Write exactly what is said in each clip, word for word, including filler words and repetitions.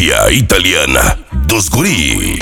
Máfia Italiana dos Guri.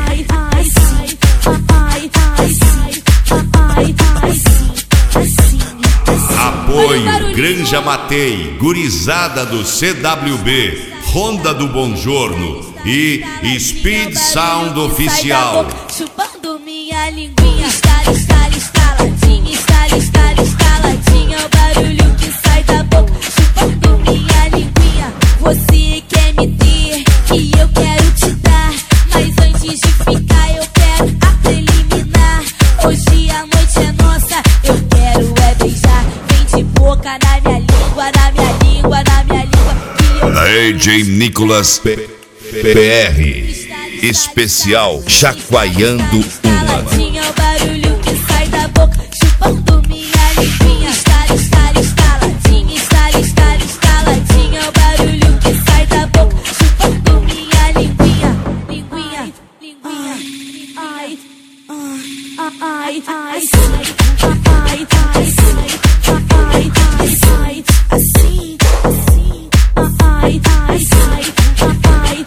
Apoio Granja Matei, Gurizada do C W B, Honda do Bongiorno e Speed Sound Oficial. Chupando minha linguinha, estala, estala, estaladinha, estala, estala, estaladinha. O barulho que sai da boca, chupando minha linguinha. Você quer me ter e eu quero te dar, mas antes de ficar eu quero a preliminar. Hoje a noite é nossa, eu quero é beijar. Vem de boca na minha língua, na minha língua, na minha língua. D J Nicolas P R especial chacoalhando uma. O barulho que sai da boca, chupando minha linguinha. Estala, estala, estaladinha, estala, estala, estaladinha. O barulho que sai da boca, chupando minha linguinha. Linguinha, linguinha. Ai, ai, ai, ai, ai, ai, ai, ai, ai, assim, assim, ai, ai, ai, ai,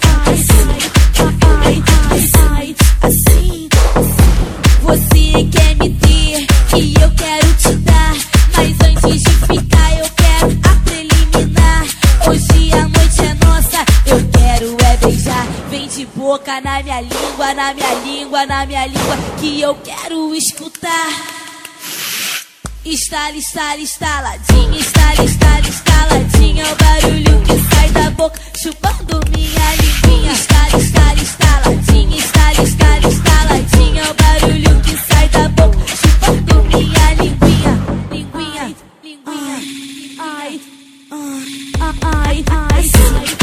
ai, assim. Você quer me ter e eu quero te dar, mas antes de ficar eu quero a preliminar. Hoje a noite é nossa, eu quero é beijar. Vem de boca na minha língua, na minha língua, na minha língua, que eu quero escutar. Estala, estala, estaladinha, estala, estala, estaladinha. O barulho que sai da boca, chupando minha linguinha. Estala, estala, estaladinha, estala, estala, estaladinha. O barulho que sai da boca, chupando minha linguinha. Linguinha, linguinha. Ai, ai, ai, ai, ai.